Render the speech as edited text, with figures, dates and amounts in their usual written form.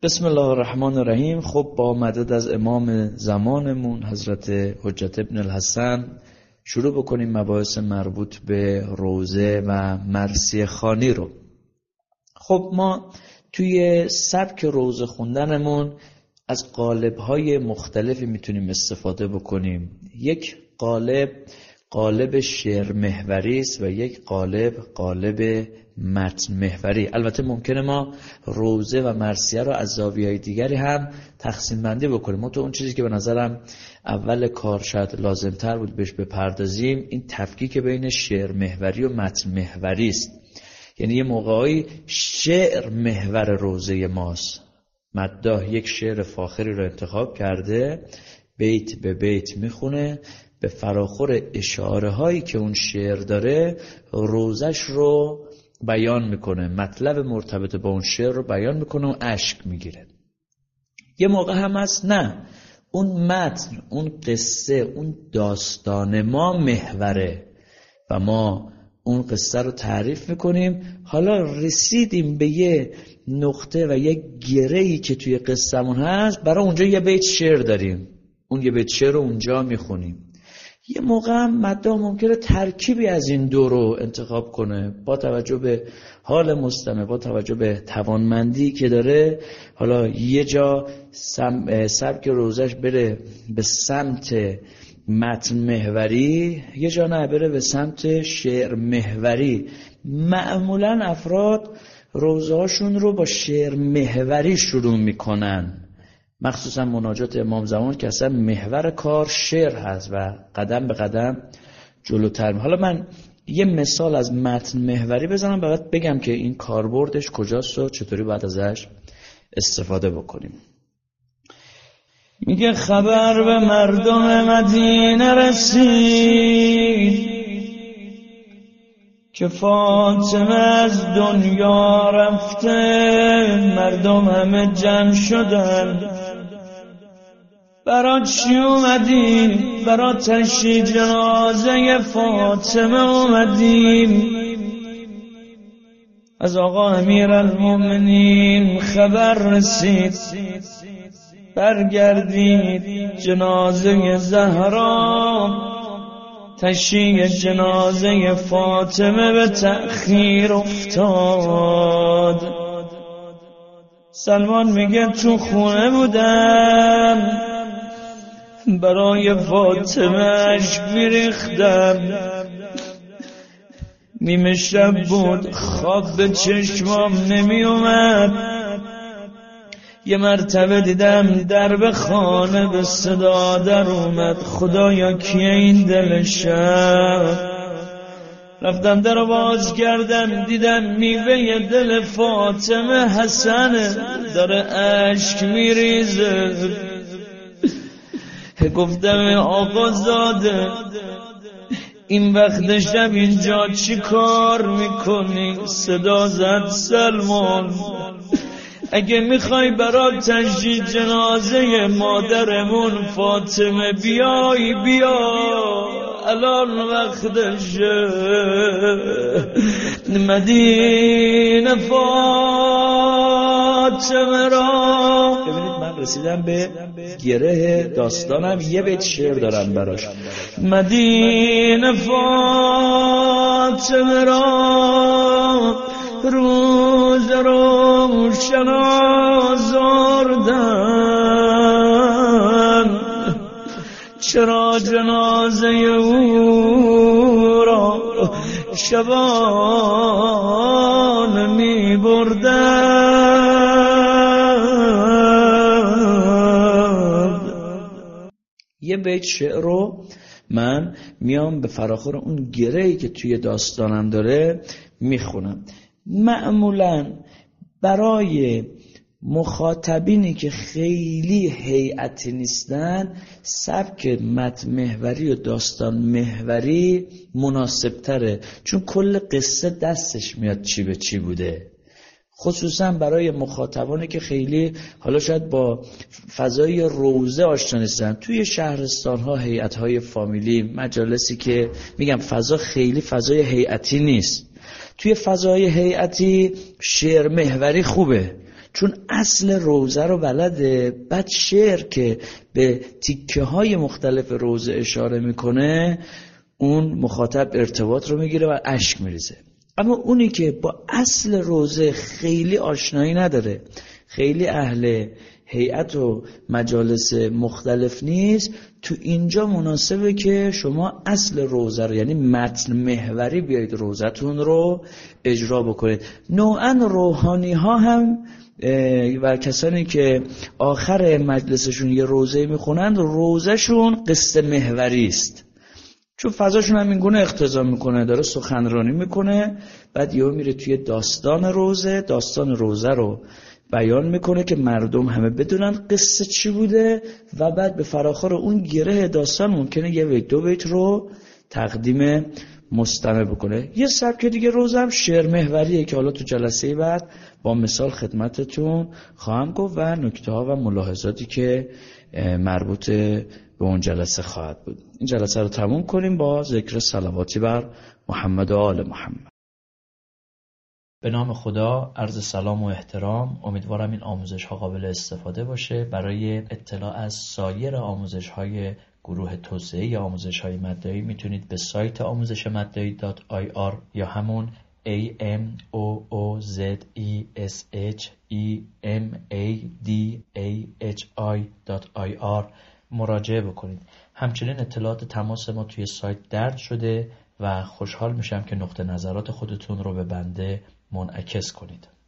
بسم الله الرحمن الرحیم. خب با مدد از امام زمانمون حضرت حجت ابن الحسن شروع بکنیم مباحث مربوط به روضه و مرثیه خوانی رو. خب ما توی سبک روضه خوندنمون از قالب‌های مختلفی میتونیم استفاده بکنیم. یک قالب شعر محوری است و یک قالب متن محوری. البته ممکنه ما روضه و مرثیه رو از زاویه‌های دیگری هم تقسیم بندی بکنیم. ما تو اون چیزی که به نظرم اول کار شاید لازم‌تر بود بهش بپردازیم، این تفکیک بین شعر محوری و متن محوری است. یعنی یه موقعی شعر محور روضه ماست. مداح یک شعر فاخری رو انتخاب کرده، بیت به بیت میخونه، به فراخور اشاره هایی که اون شعر داره روضه‌اش رو بیان میکنه، مطلب مرتبط با اون شعر رو بیان میکنه و اشک میگیره. یه موقع هم هست نه، اون متن، اون قصه، اون داستان ما محوره و ما اون قصه رو تعریف میکنیم. حالا رسیدیم به یه نقطه و یه گره‌ای که توی قصه‌مون هست، برای اونجا یه بیت شعر داریم، اون یه بیت شعر رو اونجا میخونیم. یه موقع هم مداح ممکنه ترکیبی از این دو رو انتخاب کنه با توجه به حال مستمع، با توجه به توانمندی که داره. حالا یه جا سبک روضه‌اش بره به سمت متن محوری، یه جا نه بره به سمت شعر محوری. معمولا افراد روضه‌هاشون رو با شعر محوری شروع میکنن، مخصوصا مناجات امام زمان که اصلا محور کار شعر هست و قدم به قدم جلوتر. حالا من یه مثال از متن محوری بزنم بعد بگم که این کاربردش کجاست و چطوری باید ازش استفاده بکنیم. میگه خبر به مردم مدینه رسید که فاطمه از دنیا رفته، مردم همه جمع شدن. برات چی اومدیم؟ برات تشییع جنازه فاطمه اومدیم. از آقا امیرالمومنین خبر رسید، برگردید جنازه زهرا. تشییع جنازه فاطمه به تأخیر افتاد. سلمان میگه تو خونه بودم، برای فاطمه اشک میریختم. نیمه شب بود، خواب به چشمام نمی اومد. یه مرتبه دیدم درب خانه به صدا در اومد، خدایا کیه این دل شب؟ رفتم در باز کردم، دیدم میوه دل فاطمه حسنه، داره اشک میریزه. گفتم آقا زاده این وقت شب اینجا چی کار میکنی؟ صدا زد سلمان اگه میخوای برات تشییع جنازه مادرمون فاطمه بیای بیا، الان وقتشه. مدینه فاطمه را. ببینید من رسیدم به گره داستانم، یه بیت شعر دارم براش. مدینه فاطمه را روز روشن آزردن، چرا جنازه او را شبان می بردن. یه بیت شعر رو من میام به فراخور اون گره‌ای که توی داستانم داره میخونم. معمولاً برای مخاطبینی که خیلی هیئتی نیستن سبک متن محوری و داستان محوری مناسب تره، چون کل قصه دستش میاد چی به چی بوده. خصوصا برای مخاطبانی که خیلی حالا شاید با فضای روضه آشنا نیستن، توی شهرستان ها هیئت های فامیلی، مجالسی که میگم فضا خیلی فضای هیئتی نیست، توی فضای هیئتی شعر محوری خوبه، چون اصل روزه رو بلده. بعد شعر که به تیکه های مختلف روزه اشاره میکنه اون مخاطب ارتباط رو میگیره و اشک میریزه. اما اونی که با اصل روزه خیلی آشنایی نداره، خیلی اهل هیئت و مجالس مختلف نیست، تو اینجا مناسبه که شما اصل روزه رو یعنی متن محوری بیایید روزتون رو اجرا بکنید. نوعا روحانی ها هم و کسانی که آخر مجلسشون یه روزه میخونند روزهشون قصه محوری است، چون فضاشون هم این گونه اقتضا میکنه، داره سخنرانی میکنه، بعد یهو میره توی داستان روزه رو بیان میکنه که مردم همه بدونن قصه چی بوده و بعد به فراخور اون گره داستان ممکنه یه بیت دو بیت رو تقدیم مستمع بکنه. یه سبک دیگه روزه هم شعر محوریه که حالا تو جلسه بعد با مثال خدمتتون خواهم گفت و نکته ها و ملاحظاتی که مربوط به اون جلسه خواهد بود. این جلسه رو تموم کنیم با ذکر صلواتی بر محمد و آل محمد. به نام خدا، عرض سلام و احترام. امیدوارم این آموزش ها قابل استفاده باشه. برای اطلاع از سایر آموزش های گروه توسعه آموزش های مدعی میتونید به سایت آموزشمدعی.ir یا همون AMOOZESHEMADAHI.ir مراجعه بکنید. همچنین اطلاعات تماس ما توی سایت درج شده و خوشحال میشم که نقطه نظرات خودتون رو به بنده منعکس کنید.